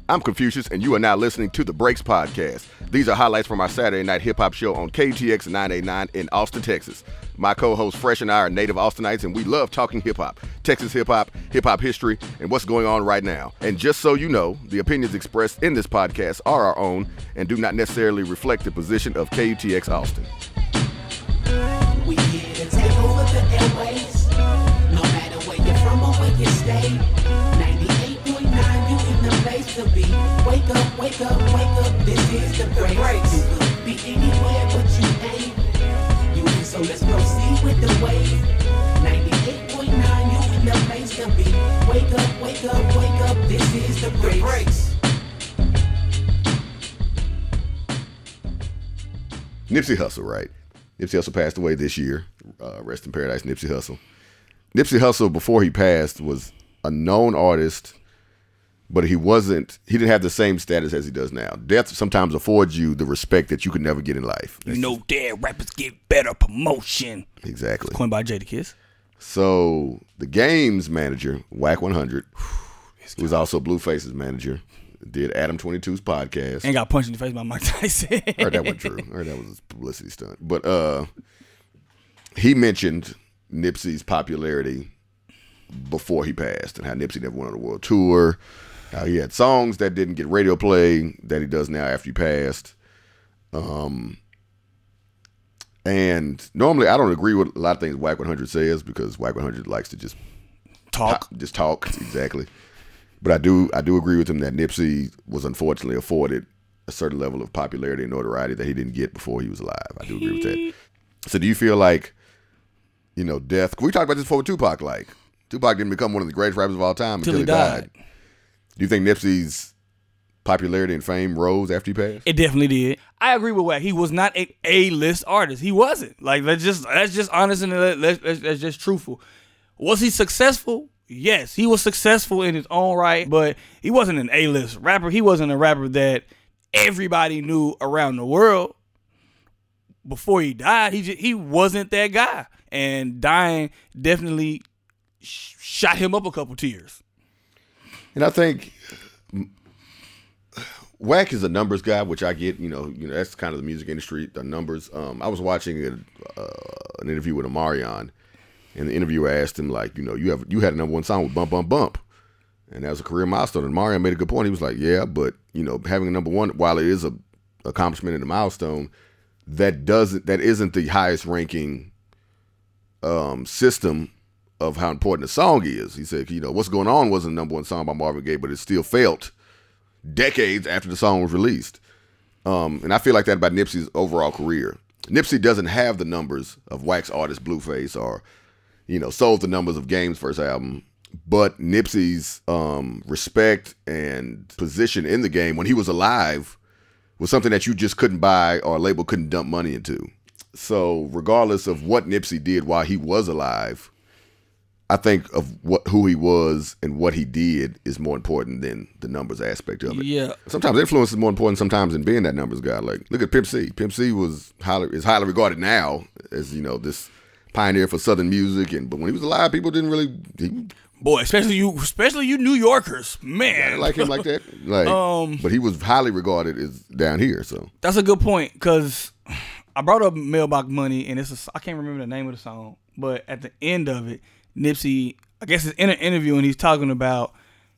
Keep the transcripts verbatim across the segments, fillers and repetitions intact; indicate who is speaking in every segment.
Speaker 1: I'm Confucius, and you are now listening to The Breaks Podcast. These are highlights from our Saturday night hip-hop show on K T X nine eighty-nine in Austin, Texas. My co-host Fresh and I are native Austinites, and we love talking hip-hop, Texas hip-hop, hip-hop history, and what's going on right now. And just so you know, the opinions expressed in this podcast are our own and do not necessarily reflect the position of K U T X Austin.
Speaker 2: We here to take over the airways, no matter where you're from or where you stay. ninety-eight point nine, you in the place to be. Wake up, wake up, wake up, this is the breaks. You could be anywhere but you ain't. You in, so let's proceed with the wave. ninety-eight point nine, you in the place to be. Wake up, wake up, wake up, this is the breaks.
Speaker 1: Nipsey Hussle, right? Nipsey Hussle passed away this year. Uh, rest in paradise, Nipsey Hussle. Nipsey Hussle, before he passed, was a known artist, but he wasn't, he didn't have the same status as he does now. Death sometimes affords you the respect that you could never get in life.
Speaker 3: You know, dead rappers get better promotion.
Speaker 1: Exactly.
Speaker 3: Coined by Jadakiss.
Speaker 1: So the Game's manager, Wack one hundred, who was also Blueface's manager, did Adam twenty-two's podcast.
Speaker 3: And got punched in the face by Mike Tyson.
Speaker 1: I heard that wasn't true. I heard that was a publicity stunt. But uh, he mentioned Nipsey's popularity before he passed and how Nipsey never went on a world tour, how he had songs that didn't get radio play that he does now after he passed. Um, and normally I don't agree with a lot of things Wack one hundred says because Wack one hundred likes to just
Speaker 3: talk.
Speaker 1: Just talk, exactly. But I do I do agree with him that Nipsey was unfortunately afforded a certain level of popularity and notoriety that he didn't get before he was alive. I do agree with that. So do you feel like, you know, death, we talked about this before with Tupac, like, Tupac didn't become one of the greatest rappers of all time until, until he died. died. Do you think Nipsey's popularity and fame rose after he passed?
Speaker 3: It definitely did. I agree with Wack. He was not a A-list artist. He wasn't. Like, let's just, that's just honest and let's, let's, let's just truthful. Was he successful? Yes, he was successful in his own right, but he wasn't an A-list rapper. He wasn't a rapper that everybody knew around the world. Before he died, he just, he wasn't that guy. And dying definitely sh- shot him up a couple tiers.
Speaker 1: And I think Wack is a numbers guy, which I get. You know, you know that's kind of the music industry, the numbers. Um, I was watching a, uh, an interview with Omarion. And the interviewer asked him, like, you know, you have you had a number one song with Bump Bump Bump. And that was a career milestone. And Mario made a good point. He was like, yeah, but, you know, having a number one, while it is a accomplishment and a milestone, that doesn't that isn't the highest ranking um, system of how important a song is. He said, you know, What's Going On wasn't a number one song by Marvin Gaye, but it still felt decades after the song was released. Um, and I feel like that about Nipsey's overall career. Nipsey doesn't have the numbers of wax artist Blueface or, you know, sold the numbers of Game's first album, but Nipsey's um, respect and position in the game when he was alive was something that you just couldn't buy or a label couldn't dump money into. So regardless of what Nipsey did while he was alive, I think of what who he was and what he did is more important than the numbers aspect of it.
Speaker 3: Yeah.
Speaker 1: Sometimes influence is more important sometimes than being that numbers guy. Like, look at Pimp C. Pimp C was highly is highly regarded now as, you know, this pioneer for Southern music, and but when he was alive, people didn't really. He,
Speaker 3: Boy, especially you, especially you New Yorkers, man.
Speaker 1: I didn't like him like that. Like, um, but he was highly regarded as down here. So
Speaker 3: that's a good point because I brought up Mailbox Money, and it's a, I can't remember the name of the song, but at the end of it, Nipsey, I guess, is in an interview, and he's talking about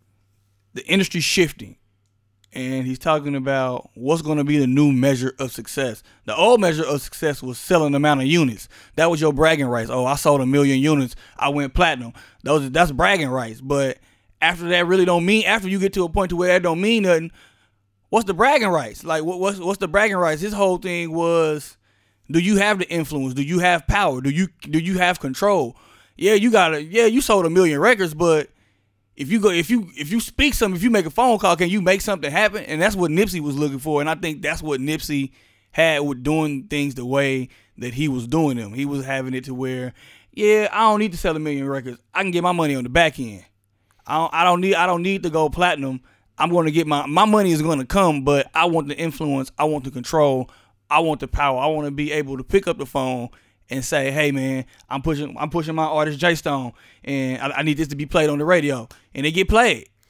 Speaker 3: the industry shifting. And he's talking about what's going to be the new measure of success. The old measure of success was selling the amount of units. That was your bragging rights. Oh, I sold a million units. I went platinum. Those that's bragging rights. But after that, really don't mean. After you get to a point to where that don't mean nothing, what's the bragging rights? Like what, what's what's the bragging rights? His whole thing was, do you have the influence? Do you have power? Do you do you have control? Yeah, you got to. Yeah, you sold a million records, but If you go, if you if you speak something, if you make a phone call, can you make something happen? And that's what Nipsey was looking for, and I think that's what Nipsey had with doing things the way that he was doing them. He was having it to where, yeah, I don't need to sell a million records. I can get my money on the back end. I don't, I don't need I don't need to go platinum. I'm going to get my my money is going to come, but I want the influence. I want the control. I want the power. I want to be able to pick up the phone and say, hey man, I'm pushing I'm pushing my artist J Stone, and I, I need this to be played on the radio, and they get played.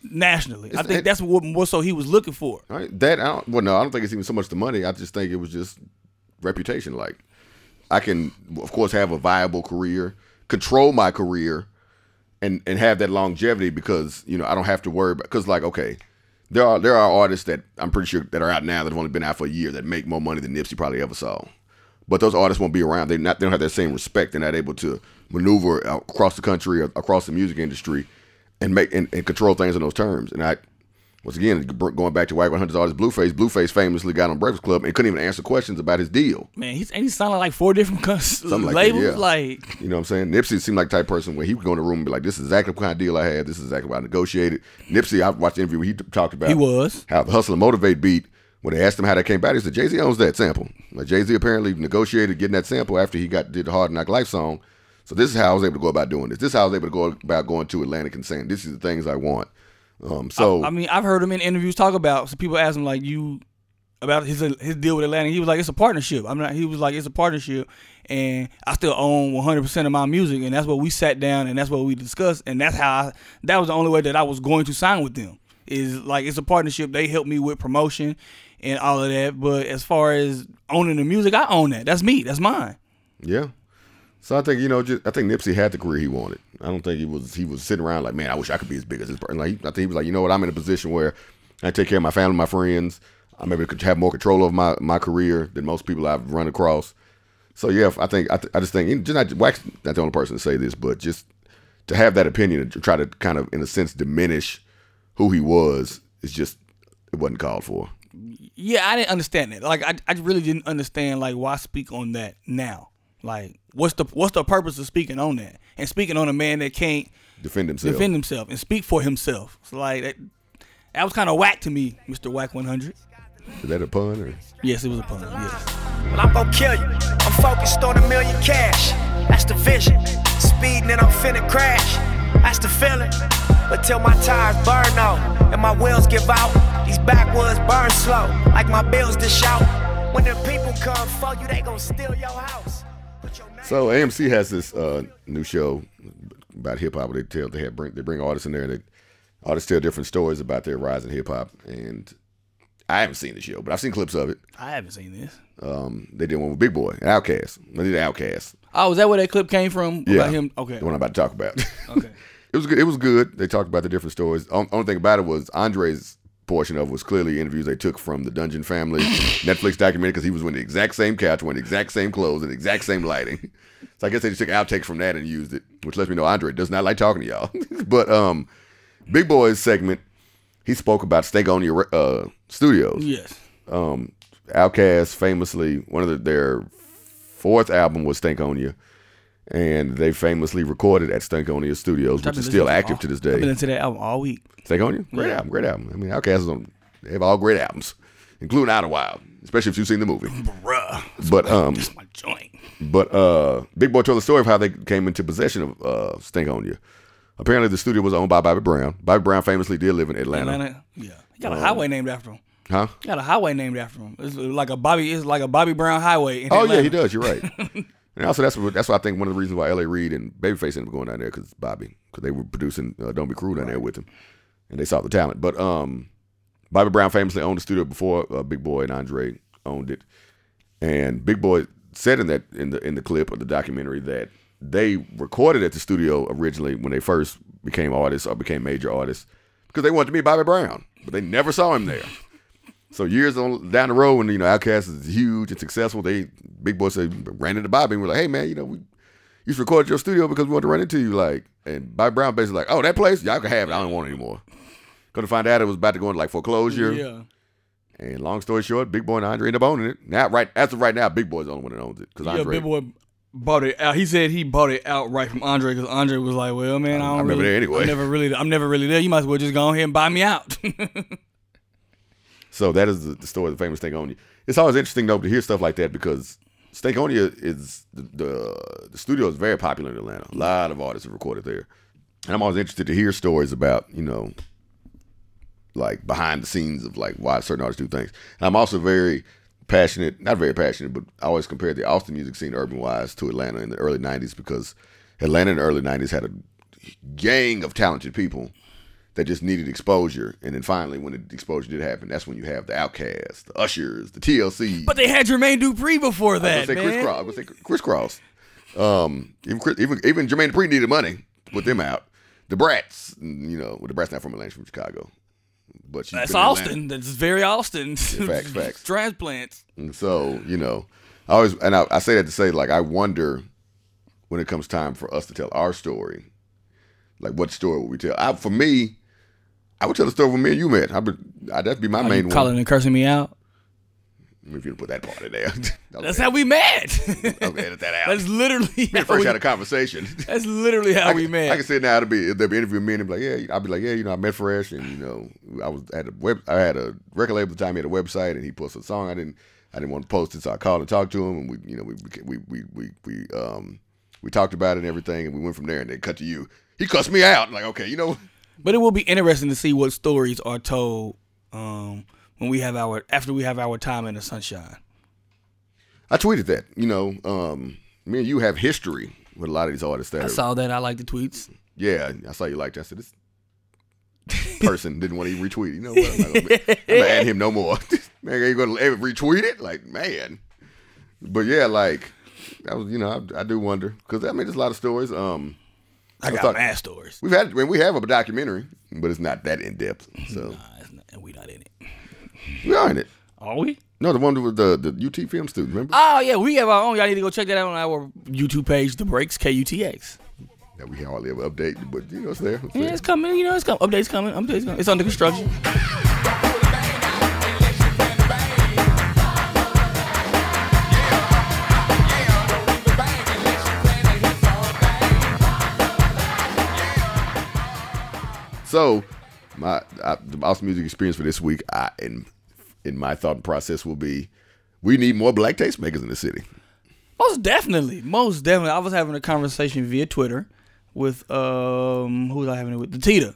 Speaker 3: nationally.
Speaker 1: It's,
Speaker 3: I think
Speaker 1: it,
Speaker 3: that's what more so he was looking for.
Speaker 1: Right, that I don't, well, no, I don't think it's even so much the money. I just think it was just reputation. Like, I can, of course, have a viable career, control my career, and and have that longevity because you know I don't have to worry about. Because like, okay, there are there are artists that I'm pretty sure that are out now that have only been out for a year that make more money than Nipsey probably ever saw. But those artists won't be around. They not they don't have that same respect. They're not able to maneuver across the country or across the music industry and make and, and control things on those terms. And I, once again, going back to Wack one hundred's artist Blueface, Blueface famously got on Breakfast Club and couldn't even answer questions about his deal.
Speaker 3: Man, he's and he sounded like four different cus-
Speaker 1: like
Speaker 3: labels.
Speaker 1: that, yeah.
Speaker 3: Like,
Speaker 1: you know what I'm saying? Nipsey seemed like the type of person where he would go in the room and be like, "This is exactly what kind of deal I had. This is exactly what I negotiated." Nipsey, I watched the interview where he talked about
Speaker 3: he was
Speaker 1: how the Hustle and Motivate beat. When they asked him how that came about, he said Jay-Z owns that sample. Like Jay-Z apparently negotiated getting that sample after he got did the Hard Knock Life song. So this is how I was able to go about doing this. This is how I was able to go about going to Atlantic and saying, "This is the things I want." Um, so
Speaker 3: I, I mean, I've heard him in interviews talk about. So people ask him like, "You about his his deal with Atlantic?" He was like, "It's a partnership." I'm not. He was like, "It's a partnership, and I still own one hundred percent of my music, and that's what we sat down and that's what we discussed, and that's how I, that was the only way that I was going to sign with them. Is like it's a partnership. They helped me with promotion and all of that. But as far as owning the music, I own that. That's me. That's mine."
Speaker 1: Yeah. So I think, you know, just, I think Nipsey had the career he wanted. I don't think he was he was sitting around like, man, I wish I could be as big as this person. Like, I think he was like, you know what, I'm in a position where I take care of my family, my friends. I'm able to have more control over my, my career than most people I've run across. So yeah, I think I, th- I just think just not Wack's not the only person to say this, but just to have that opinion and to try to kind of in a sense diminish who he was is just it wasn't called for.
Speaker 3: Yeah, I didn't understand that. Like, I I really didn't understand like why speak on that now. Like, what's the what's the purpose of speaking on that and speaking on a man that can't
Speaker 1: defend himself,
Speaker 3: defend himself and speak for himself? So like that, that was kind of whack to me, Mister Wack one hundred.
Speaker 1: Is that a pun or?
Speaker 3: Yes, it was a pun. Yes.
Speaker 4: Well, I'm gonna kill you. I'm focused on a million cash. That's the vision. Speeding and I'm finna crash. That's the feeling. But till my tires burn out and my wheels give out, these backwoods burn slow like my bills to shout. When the people come for you, they gon' steal your house.
Speaker 1: So A M C has this uh, new show about hip hop. They tell they have bring they bring artists in there and they, artists tell different stories about their rise in hip hop. And I haven't seen the show, but I've seen clips of it.
Speaker 3: I haven't seen this.
Speaker 1: Um, they did one with Big Boy and Outkast. They did Outkast.
Speaker 3: Oh, is that where that clip came from?
Speaker 1: Yeah,
Speaker 3: about him? Okay.
Speaker 1: The one I'm about to talk about.
Speaker 3: Okay.
Speaker 1: It was good. It was good. They talked about the different stories. The only thing about it was Andre's portion of it was clearly interviews they took from the Dungeon Family Netflix documentary because he was wearing the exact same couch, wearing the exact same clothes, and the exact same lighting. So I guess they just took outtakes from that and used it, which lets me know Andre does not like talking to y'all. But um, Big Boy's segment, he spoke about Stankonia uh, Studios.
Speaker 3: Yes.
Speaker 1: Um, Outkast famously, one of the, their fourth album was Stankonia. And they famously recorded at Stankonia Studios, which is still active
Speaker 3: all,
Speaker 1: to this day.
Speaker 3: I've been into that album all week.
Speaker 1: Stankonia? Great
Speaker 3: Yeah.
Speaker 1: album, great album. I mean, Outkast is on, they have all great albums, including Outer Wild, especially if you've seen the movie.
Speaker 3: Bruh.
Speaker 1: But um,
Speaker 3: That's my joint.
Speaker 1: but uh, Big Boy told the story of how they came into possession of uh, Stankonia. Apparently, the studio was owned by Bobby Brown. Bobby Brown famously did live in Atlanta.
Speaker 3: Atlanta, yeah. He got a highway named after him.
Speaker 1: Huh?
Speaker 3: He got a highway named after him. It's like a Bobby. It's like a Bobby Brown highway. In
Speaker 1: Oh
Speaker 3: Atlanta.
Speaker 1: yeah, he does. You're right. And also, that's what, that's why I think one of the reasons why L A Reid and Babyface ended up going down there because Bobby, because they were producing uh, Don't Be Cruel down there with him, and they saw the talent. But um, Bobby Brown famously owned the studio before uh, Big Boy and Andre owned it, and Big Boy said in that in the in the clip of the documentary that they recorded at the studio originally when they first became artists or became major artists because they wanted to meet Bobby Brown, but they never saw him there. So years on down the road, when you know Outkast is huge and successful, they Big Boy said ran into Bobby and we're like, "Hey man, you know we used to record at your studio because we wanted to run into you." Like, and Bobby Brown basically like, "Oh, that place, y'all can have it. I don't want it anymore." Going to find out it was about to go into like foreclosure.
Speaker 3: Yeah.
Speaker 1: And long story short, Big Boy and Andre ended up owning it. Now, right as of right now, Big Boy's the only one that owns it because
Speaker 3: Yeah,
Speaker 1: Andre.
Speaker 3: Big Boy bought it out. He said he bought it outright from Andre because Andre was like, "Well, man, I don't
Speaker 1: I'm
Speaker 3: really,
Speaker 1: never there anyway.
Speaker 3: I'm never really, I'm never really there. You might as well just go ahead and buy me out."
Speaker 1: So that is the, the story of the famous Stankonia. It's always interesting though to hear stuff like that because Stankonia is the, the the studio is very popular in Atlanta. A lot of artists have recorded there, and I'm always interested to hear stories about you know, like behind the scenes of like why certain artists do things. And I'm also very passionate, not very passionate, but I always compare the Austin music scene urban wise to Atlanta in the early nineties because Atlanta in the early nineties had a gang of talented people that just needed exposure. And then finally, when the exposure did happen, that's when you have the Outkast, the Ushers, the T L C.
Speaker 3: But they had Jermaine Dupri before that,
Speaker 1: I was gonna say
Speaker 3: man.
Speaker 1: Chris Cross. I was gonna say Chris Cross. Um, even, Chris, even even Jermaine Dupri needed money. Put them out. The Brats, you know, well, the Brats not from Atlanta, she's from Chicago. But she's
Speaker 3: That's
Speaker 1: been in
Speaker 3: Austin.
Speaker 1: Atlanta.
Speaker 3: That's very Austin.
Speaker 1: Yeah, facts, facts.
Speaker 3: Transplants.
Speaker 1: And so, you know, I always, and I, I say that to say, like, I wonder when it comes time for us to tell our story, like, what story would we tell? I, for me, I would tell the story when me and you met. I would, I, that'd be my
Speaker 3: Are
Speaker 1: main
Speaker 3: you calling
Speaker 1: one.
Speaker 3: and cursing me out?
Speaker 1: If you put that part in there.
Speaker 3: That's how we met.
Speaker 1: I'll edit that out.
Speaker 3: That's literally
Speaker 1: We
Speaker 3: how
Speaker 1: first
Speaker 3: we,
Speaker 1: had a conversation.
Speaker 3: That's literally how
Speaker 1: I
Speaker 3: we
Speaker 1: can,
Speaker 3: met.
Speaker 1: I can say now to be if they'll be interviewing me and they'll be like, yeah, I'll be like, yeah, you know, I met Fresh and you know, I was I had a web, I had a record label at the time. He had a website and he posted a song. I didn't, I didn't want to post it, so I called and talked to him and we, you know, we we we we we um we talked about it and everything and we went from there and then cut to you. He cussed me out. I'm like, okay, you know.
Speaker 3: But it will be interesting to see what stories are told um, when we have our after we have our time in the sunshine.
Speaker 1: I tweeted that. You know, um, me and you have history with a lot of these artists that
Speaker 3: I
Speaker 1: are,
Speaker 3: saw that. I like the tweets.
Speaker 1: yeah, I saw you like that. I said, this person didn't want to even retweet it. You know what? I'm not going to add him no more. Man, are you going to ever retweet it? Like, man. But yeah, like, that was, you know, I, I do wonder. Because, I mean, there's a lot of stories. Um,
Speaker 3: I got
Speaker 1: thought-
Speaker 3: mad stories.
Speaker 1: We've had, I mean, we have a documentary, but it's not that in-depth. So,
Speaker 3: Nah, it's not, and we not in it.
Speaker 1: we are in it.
Speaker 3: Are we?
Speaker 1: No, the one with the, the U T film student, remember?
Speaker 3: Oh, yeah, we have our own. Y'all need to go check that out on our YouTube page, The Breaks, K U T X.
Speaker 1: That we hardly ever update, but, you know, it's there. It's
Speaker 3: Yeah,
Speaker 1: there.
Speaker 3: it's coming. You know, it's coming. Updates coming. Updates coming. It's under construction.
Speaker 1: So, my I, the Austin music experience for this week, I in in my thought process will be, we need more black tastemakers in the city.
Speaker 3: Most definitely. Most definitely. I was having a conversation via Twitter with, um, who was I having it with? The Tita.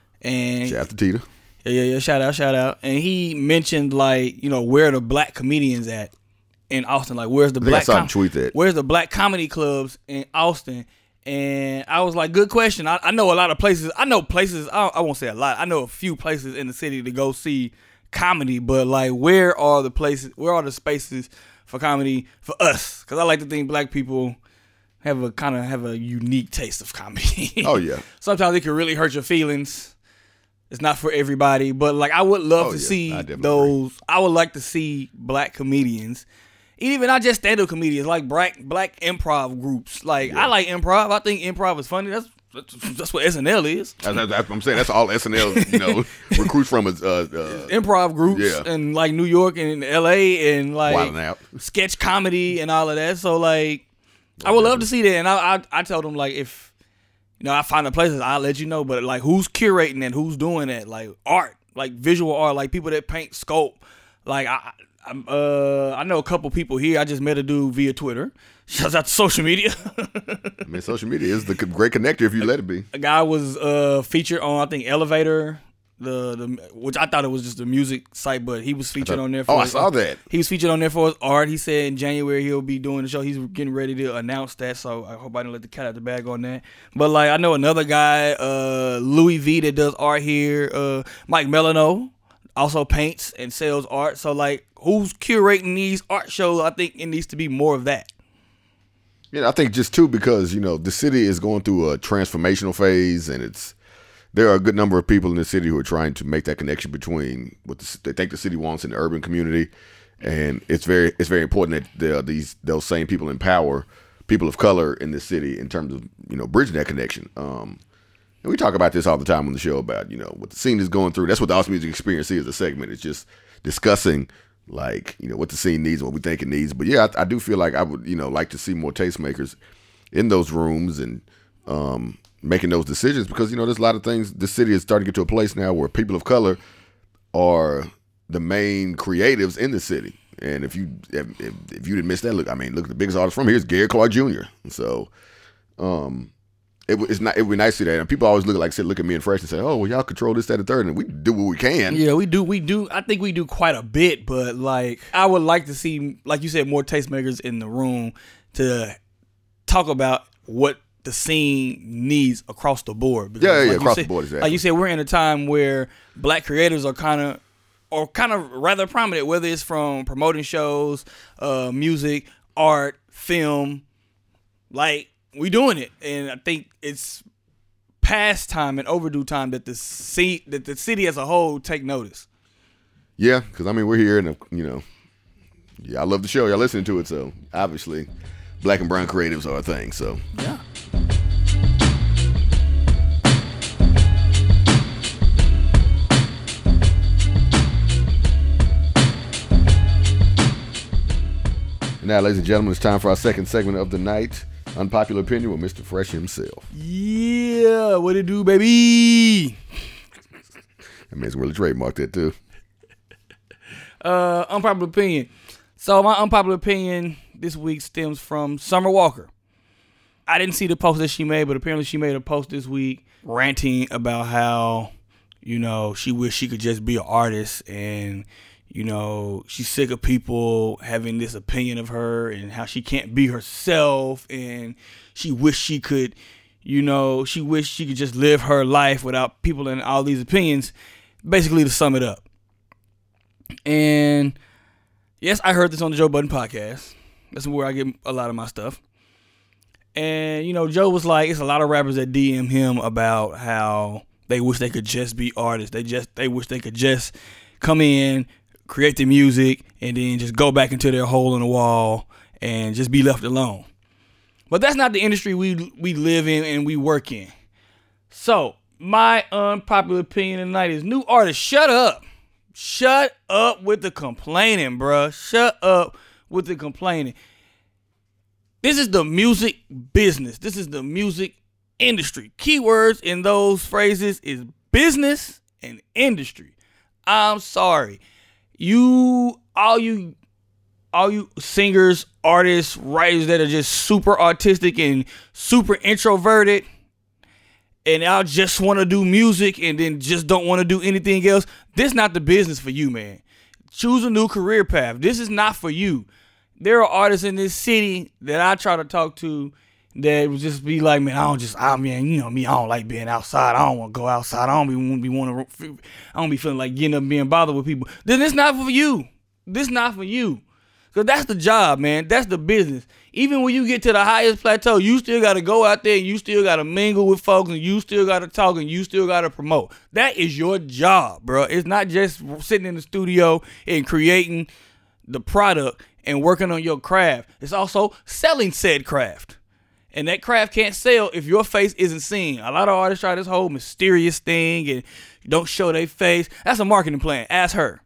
Speaker 3: And
Speaker 1: Shout out to Tita.
Speaker 3: Yeah, yeah, yeah. Shout out, shout out. And he mentioned, like, you know, where are the black comedians at in Austin? Like, where's the
Speaker 1: I think I
Speaker 3: black
Speaker 1: saw him tweet that.
Speaker 3: Where's the black comedy clubs in Austin? And I was like, good question. I, I know a lot of places. I know places. I, I won't say a lot. I know a few places in the city to go see comedy. But like, where are the places? Where are the spaces for comedy for us? Because I like to think black people have a kind of have a unique taste of comedy.
Speaker 1: Oh, yeah.
Speaker 3: Sometimes it can really hurt your feelings. It's not for everybody, but like I would love
Speaker 1: Oh,
Speaker 3: to
Speaker 1: yeah.
Speaker 3: see
Speaker 1: I definitely
Speaker 3: those. I would like to see black comedians, even not just stand-up comedians, like black black improv groups. Like I like improv. I think improv is funny. That's that's, that's what S N L is.
Speaker 1: That's, that's, that's what I'm saying. That's all S N L, you know, recruits from is uh, uh,
Speaker 3: Improv groups
Speaker 1: Yeah.
Speaker 3: in like New York and L A and like
Speaker 1: Wildin' Out.
Speaker 3: sketch comedy and all of that. So like, I would love to see that. And I I, I told them like if. You know, I find the places, I'll let you know, but like who's curating it, who's doing that, like art, like visual art, like people that paint, sculpt. Like I, I, uh, I know a couple people here. I just met a dude via Twitter. Shouts out to social media.
Speaker 1: I mean, social media is the great connector if you let it be.
Speaker 3: A guy was uh, featured on I think Elevator, the the which I thought it was just a music site, but he was featured on there. For
Speaker 1: Oh, I
Speaker 3: his-
Speaker 1: saw that.
Speaker 3: He was featured on there for his art. He said in January he'll be doing the show. He's getting ready to announce that, so I hope I didn't let the cat out the bag on that. But like I know another guy, uh, Louis V, that does art here. Uh, Mike Melano also paints and sells art. So like, who's curating these art shows? I think it needs to be more of that.
Speaker 1: Yeah, I think just too because you know the city is going through a transformational phase, and it's there are a good number of people in the city who are trying to make that connection between what the, they think the city wants in the urban community, and it's very it's very important that there are these those same people empower people of color in the city in terms of you know bridging that connection. Um, and we talk about this all the time on the show about you know what the scene is going through. That's what the Austin Music Experience is. A segment. It's just discussing like you know what the scene needs, what we think it needs. But yeah, I, I do feel like I would you know like to see more tastemakers in those rooms and. Um, making those decisions because, you know, there's a lot of things. The city is starting to get to a place now where people of color are the main creatives in the city. And if you if, if you didn't miss that, look, I mean, look, the biggest artist from here is Gary Clark Junior So um, it, it's not, it would be nice to see that. And people always look at, like, look at me and Fresh and say, oh, well, y'all control this, that, and third. And we do what we can.
Speaker 3: Yeah, we do. We do. I think we do quite a bit, but like, I would like to see, like you said, more tastemakers in the room to talk about what the scene needs across the board. Because
Speaker 1: Yeah, yeah,
Speaker 3: like
Speaker 1: across
Speaker 3: said,
Speaker 1: the board, exactly.
Speaker 3: Like you said, we're in a time where black creators are kind of, or kind of rather prominent, whether it's from promoting shows, uh, music, art, film. Like, we doing it, and I think it's past time and overdue time that the city, that the city as a whole take notice.
Speaker 1: Yeah, because I mean we're here, and you know, yeah, I love the show. Y'all listening to it, so obviously, black and brown creatives are a thing. So
Speaker 3: Yeah.
Speaker 1: And now, ladies and gentlemen, it's time for our second segment of the night. Unpopular opinion with Mister Fresh himself.
Speaker 3: Yeah, what it do, baby?
Speaker 1: That man's really trademarked that too.
Speaker 3: Uh, unpopular opinion. So my unpopular opinion this week stems from Summer Walker. I didn't see the post that she made, but apparently she made a post this week ranting about how, you know, she wished she could just be an artist, and, you know, she's sick of people having this opinion of her and how she can't be herself, and she wished she could, you know, she wished she could just live her life without people and all these opinions, basically to sum it up. And yes, I heard this on the Joe Budden podcast. That's where I get a lot of my stuff. And, you know, Joe was like, it's a lot of rappers that D M him about how they wish they could just be artists. They just, they wish they could just come in, create the music, and then just go back into their hole in the wall and just be left alone. But that's not the industry we we live in and we work in. So, my unpopular opinion tonight is new artists, shut up. Shut up with the complaining, bruh. Shut up with the complaining. This is the music business. This is the music industry. Keywords in those phrases is business and industry. I'm sorry. You, all you, all you singers, artists, writers that are just super artistic and super introverted, and y'all just want to do music and then just don't want to do anything else, this is not the business for you, man. Choose a new career path. This is not for you. There are artists in this city that I try to talk to that would just be like, man, I don't just, I mean, you know me, I don't like being outside. I don't want to go outside. I don't be want to be want to. I don't be feeling like getting up and being bothered with people. Then it's not for you. This not for you. Cause that's the job, man. That's the business. Even when you get to the highest plateau, you still got to go out there and you still got to mingle with folks and you still got to talk and you still got to promote. That is your job, bro. It's not just sitting in the studio and creating the product and working on your craft. It's also selling said craft. And that craft can't sell if your face isn't seen. A lot of artists try this whole mysterious thing and don't show their face. That's a marketing plan. Ask her.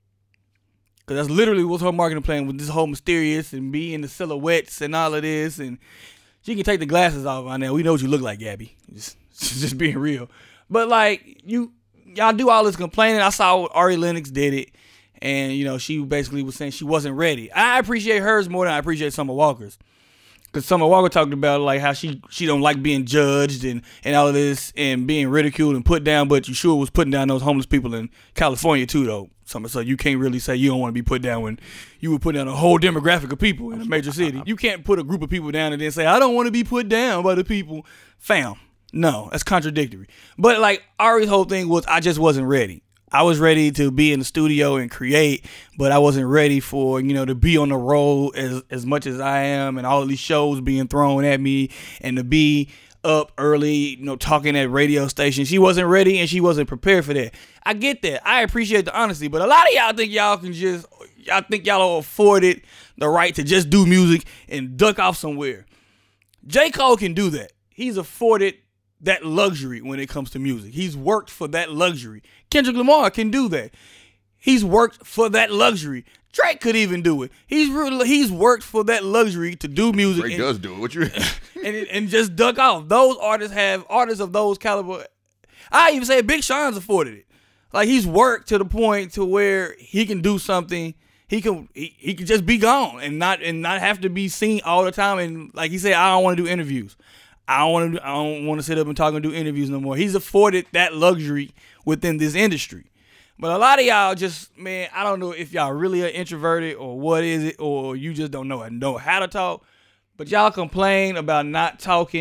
Speaker 3: Because that's literally what's her marketing plan, with this whole mysterious and be in the silhouettes and all of this. And she can take the glasses off right now. We know what you look like, Gabby. Just, just being real. But like, you, y'all do all this complaining. I saw Ari Lennox did it. And, you know, she basically was saying she wasn't ready. I appreciate hers more than I appreciate Summer Walker's. Because Summer Walker talked about like how she, she don't like being judged and, and all of this and being ridiculed and put down, but you sure was putting down those homeless people in California too, though. Summer, so you can't really say you don't want to be put down when you were putting down a whole demographic of people in a major city. You can't put a group of people down and then say, I don't want to be put down by the people. Fam, no, that's contradictory. But like Ari's whole thing was, I just wasn't ready. I was ready to be in the studio and create, but I wasn't ready for, you know, to be on the road as, as much as I am and all of these shows being thrown at me and to be up early, you know, talking at radio stations. She wasn't ready and she wasn't prepared for that. I get that. I appreciate the honesty, but a lot of y'all think y'all can just, y'all think y'all are afforded the right to just do music and duck off somewhere. J. Cole can do that. He's afforded that luxury when it comes to music. He's worked for that luxury. Kendrick Lamar can do that. He's worked for that luxury. Drake could even do it. He's really, he's worked for that luxury to do music.
Speaker 1: Drake
Speaker 3: and,
Speaker 1: does do it. What you
Speaker 3: and and just duck off. Those artists have artists of those caliber. I even say Big Sean's afforded it. Like he's worked to the point to where he can do something. He can he, he can just be gone and not and not have to be seen all the time. And like he said, I don't want to do interviews. I don't want to. I don't want to sit up and talk and do interviews no more. He's afforded that luxury within this industry. But a lot of y'all just, man, I don't know if y'all really are introverted or what is it, or you just don't know know how to talk. But y'all complain about not talking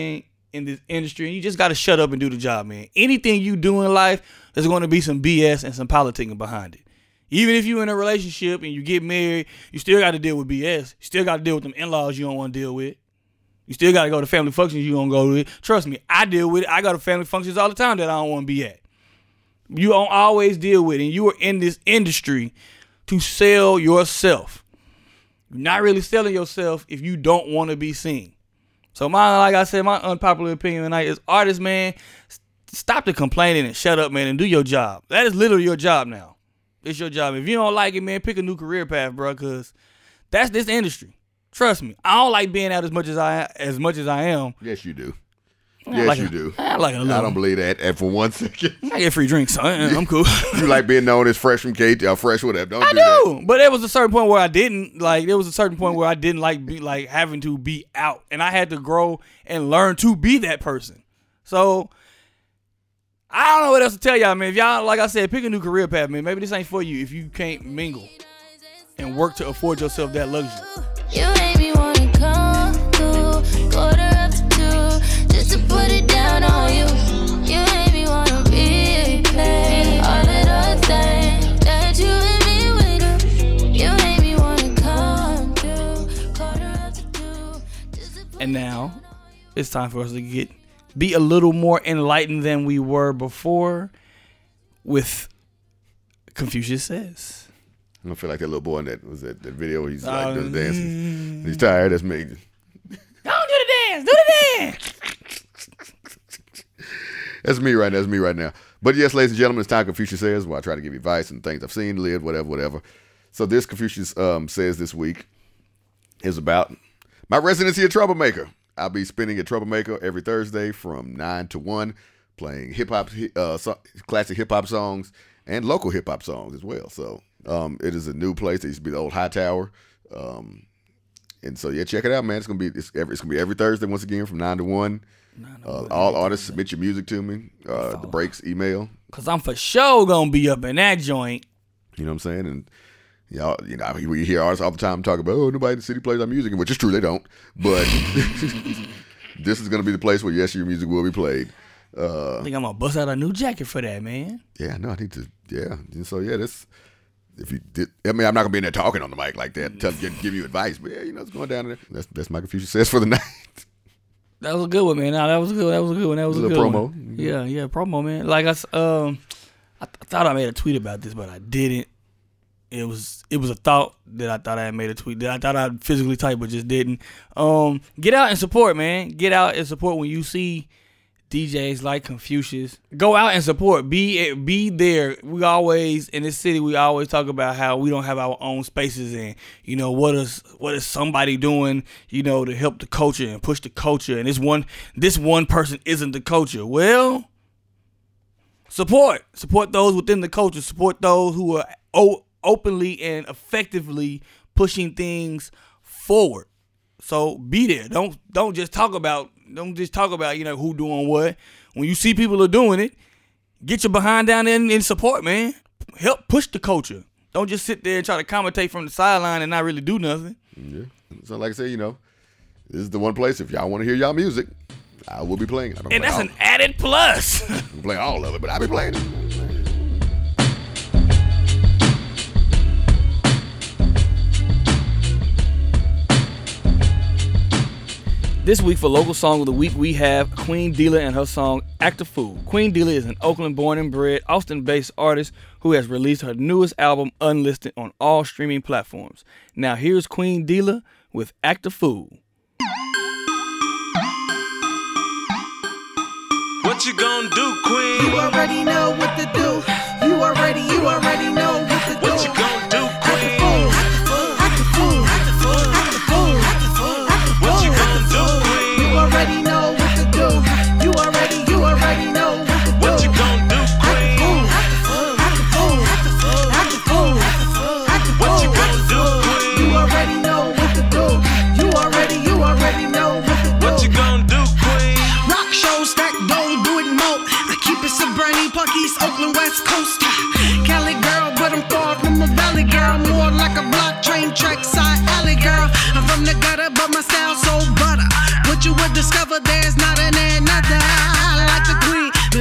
Speaker 3: in this industry, and you just got to shut up and do the job, man. Anything you do in life, there's going to be some B S and some politicking behind it. Even if you're in a relationship and you get married, you still got to deal with B S. You still got to deal with them in-laws you don't want to deal with. You still got to go to family functions you don't go to. Trust me, I deal with it. I go to family functions all the time that I don't want to be at. You don't always deal with it, and you are in this industry to sell yourself. You're not really selling yourself if you don't want to be seen. So my, like I said, my unpopular opinion tonight is, artists, man, stop the complaining and shut up, man, and do your job. That is literally your job now. It's your job. If you don't like it, man, pick a new career path, bro, because that's this industry. Trust me. I don't like being out as much as I as much as I am.
Speaker 1: Yes, you do.
Speaker 3: I
Speaker 1: Yes,
Speaker 3: like
Speaker 1: you
Speaker 3: it.
Speaker 1: do.
Speaker 3: I like it a little.
Speaker 1: I don't believe that. And for one second,
Speaker 3: I get free drinks, so I'm cool.
Speaker 1: you like being known as fresh from K T or fresh whatever. Don't
Speaker 3: I
Speaker 1: do that.
Speaker 3: do, but there was a certain point where I didn't like. There was a certain point where I didn't like be like having to be out, and I had to grow and learn to be that person. So I don't know what else to tell y'all, man. If y'all, like I said, pick a new career path, man. Maybe this ain't for you if you can't mingle and work to afford yourself that luxury.
Speaker 5: You made me wanna come through, quarter up to two, just to put it down on you. You made me wanna replay all of those things that you and me went through. You made me wanna come through, quarter up to two, just to put
Speaker 3: And now it's time for us to get be a little more enlightened than we were before with Confucius Says.
Speaker 1: I don't feel like that little boy in that was that, that video. He's like
Speaker 3: Um,
Speaker 1: doing dances. He's tired. That's me.
Speaker 3: Don't do the dance. Do the dance.
Speaker 1: That's me right now. That's me right now. But yes, ladies and gentlemen, it's time Confucius Says, where I try to give you advice and things I've seen, lived, whatever, whatever. So this Confucius um, Says this week is about my residency at Troublemaker. I'll be spending at Troublemaker every Thursday from nine to one, playing hip hop, uh, so, classic hip hop songs and local hip hop songs as well. So um, it is a new place. It used to be the old High Tower. Um, and so yeah, check it out, man. It's gonna be it's, every, it's gonna be every Thursday once again from nine to one. Uh, all artists submit your music to me. Uh, the breaks email.
Speaker 3: Cause I'm for sure gonna be up in that joint.
Speaker 1: You know what I'm saying? And y'all, you know, we hear artists all the time talk about, oh, nobody in the city plays our music, which is true, they don't. But this is gonna be the place where yes, your music will be played. Uh,
Speaker 3: I think I'm gonna bust out a new jacket for that, man.
Speaker 1: yeah, no, I need to. Yeah, and so yeah, this. If you did, I mean, I'm not gonna be in there talking on the mic like that, tell, give, give you advice. But yeah, you know, it's going down there. That's that's my Confucius Says for the night.
Speaker 3: That was a good one, man. Nah, that was a good. That was a good one. That was a,
Speaker 1: A
Speaker 3: good
Speaker 1: little
Speaker 3: one.
Speaker 1: promo.
Speaker 3: Yeah, yeah, promo, man. Like I, s- um, I, th- I thought I made a tweet about this, but I didn't. It was it was a thought that I thought I had made a tweet that I thought I'd physically type, but just didn't. Um, get out and support, man. Get out and support when you see D Js like Confucius. Go out and support. Be be there. We always in this city. We always talk about how we don't have our own spaces, and you know what is what is somebody doing, you know, to help the culture and push the culture. And this one this one person isn't the culture. Well, support support those within the culture. Support those who are o- openly and effectively pushing things forward. So be there. Don't don't just talk about don't just talk about, you know, who doing what. When you see people are doing it, get your behind down there and, and support, man. Help push the culture. Don't just sit there and try to commentate from the sideline and not really do nothing.
Speaker 1: Yeah. So like I said, you know, this is the one place if y'all want to hear y'all music, I will be playing it. I don't
Speaker 3: And
Speaker 1: play
Speaker 3: that's
Speaker 1: all,
Speaker 3: an added plus.
Speaker 1: I don't play all of it, but I'll be playing it.
Speaker 3: This week for Local Song of the Week, we have Queen Dila and her song Act a Fool. Queen Dila is an Oakland-born and bred, Austin-based artist who has released her newest album unlisted on all streaming platforms. Now here's Queen Dila with Act a Fool.
Speaker 6: What you gonna do, Queen?
Speaker 2: You already know what to do. You already, you already know what to do.
Speaker 6: What you gonna do,
Speaker 2: Act a
Speaker 6: Queen?
Speaker 2: fool, act a fool, act a fool, act a fool, act a fool, act a fool,
Speaker 6: What you
Speaker 2: act a
Speaker 6: gonna do,
Speaker 2: fool.
Speaker 6: Queen?
Speaker 2: You already know what to do. You already, you already know what to do.
Speaker 6: What you gonna do,
Speaker 2: Act a
Speaker 6: Queen?
Speaker 2: fool, act a fool, act a fool, act a fool, act a fool, act a fool,
Speaker 6: What you
Speaker 2: act
Speaker 6: gonna
Speaker 2: a
Speaker 6: do,
Speaker 2: fool.
Speaker 6: Queen?
Speaker 2: You already know what to do. You already, you already know what to do.
Speaker 6: What you gonna do, Queen?
Speaker 7: Rock show, stack dough, do it mo. I keep it sobriety, Park East, Oakland, West Coast. Cali girl, but I'm far from a valley girl. More like a block train track side alley girl. I'm from the gutter, but my style so butter. What you would discover, there's not an end.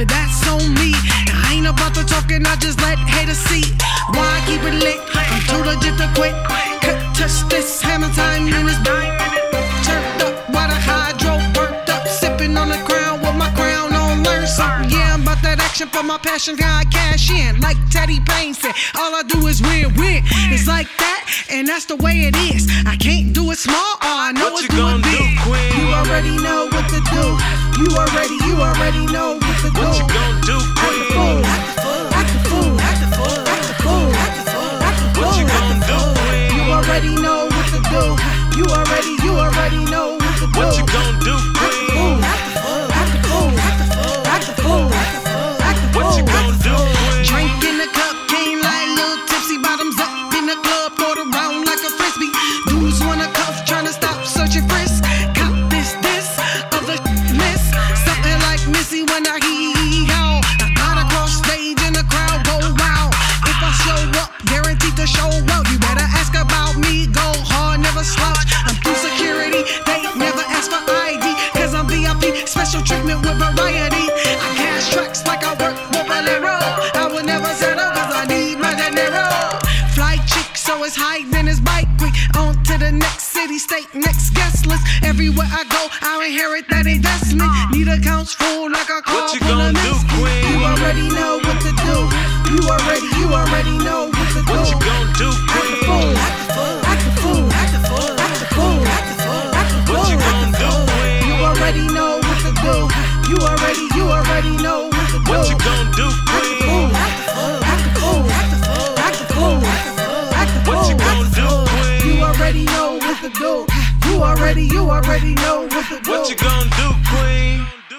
Speaker 7: but that's on me. I ain't about to talk and I just let haters see. Why I keep it lit? I'm too legit to quit. Cut, touch this, hammer time in this bang. Turned up by the hydro, burnt up, sipping on the crown with my crown on. Learn something, yeah, I'm about that action for my passion. I cash in, like Teddy Payne said. All I do is win, win. It's like that, and that's the way it is. I can't do it small, all I know
Speaker 6: What
Speaker 7: is
Speaker 6: you
Speaker 7: do
Speaker 6: gonna
Speaker 7: it big.
Speaker 6: do, queen?
Speaker 7: You already know what to do. You already, you already know what to do.
Speaker 6: What you gonna do,
Speaker 7: Act the
Speaker 6: queen?
Speaker 7: fool, act the fool, act the fool, act the fool, act the fool, act the fool, act the fool.
Speaker 6: What you gonna do, queen?
Speaker 7: You already know what to do. You already, you already know what to do.
Speaker 6: What you gonna do,
Speaker 7: Act the
Speaker 6: queen?
Speaker 7: fool, act the fool, act the fool, act the fool, act the fool, act the fool, act the fool.
Speaker 6: What you gonna do, queen?
Speaker 7: Drink in the cup, came like little tipsy, bottoms up in the club, throw it around like a frisbee. Dudes wanna cuff, tryna stop, searching frisk. Cop this, this, other miss. Something like Missy when I hee haw. I gotta cross stage and the crowd go wild. If I show up, guaranteed to show out. You better ask about me, go hard, never slouch. I'm through security, they never ask for I D. Cause I'm V I P, special treatment with variety. I cash tracks like I work with Valero. I will never settle cause I need my dinero. Fly chick, so it's high, then it's bike week. On to the next city, state, next guest list. Everywhere I go, I inherit that investment. Need accounts full like a car
Speaker 6: What you
Speaker 7: full of
Speaker 6: gonna do,
Speaker 7: mess.
Speaker 6: queen?
Speaker 7: You already know what to do. You already, you already know what to do.
Speaker 6: What you gonna do,
Speaker 7: Act the
Speaker 6: queen?
Speaker 7: fool, act the fool, act the fool, act the fool, act the fool, act the fool, act the fool.
Speaker 6: What you gonna do, queen?
Speaker 7: You already know what to do. You already, you already know what to do.
Speaker 6: What you gonna do,
Speaker 7: Act the
Speaker 6: queen?
Speaker 7: fool, act the fool, act the fool, act the fool, act the fool, act the fool, act the fool.
Speaker 6: What you gonna do, queen?
Speaker 7: You already know what to do. You already, you already know what to do.
Speaker 6: What you gonna do, queen?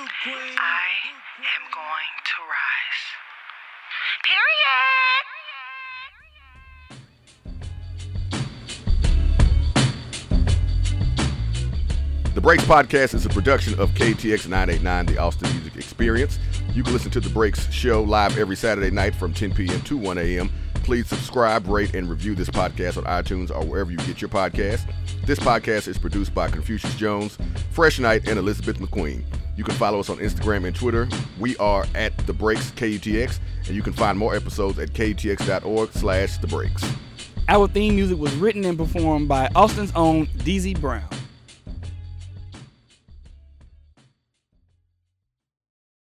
Speaker 8: I am going to rise. Period.
Speaker 1: The Breaks Podcast is a production of K T X nine eighty-nine, the Austin Music Experience. You can listen to The Breaks show live every Saturday night from ten p.m. to one a.m. Please subscribe, rate, and review this podcast on iTunes or wherever you get your podcast. This podcast is produced by Confucius Jones, Fresh Knight, and Elizabeth McQueen. You can follow us on Instagram and Twitter. We are at The Breaks K U T X, and you can find more episodes at ktx.org slash The Breaks.
Speaker 3: Our theme music was written and performed by Austin's own D Z Brown.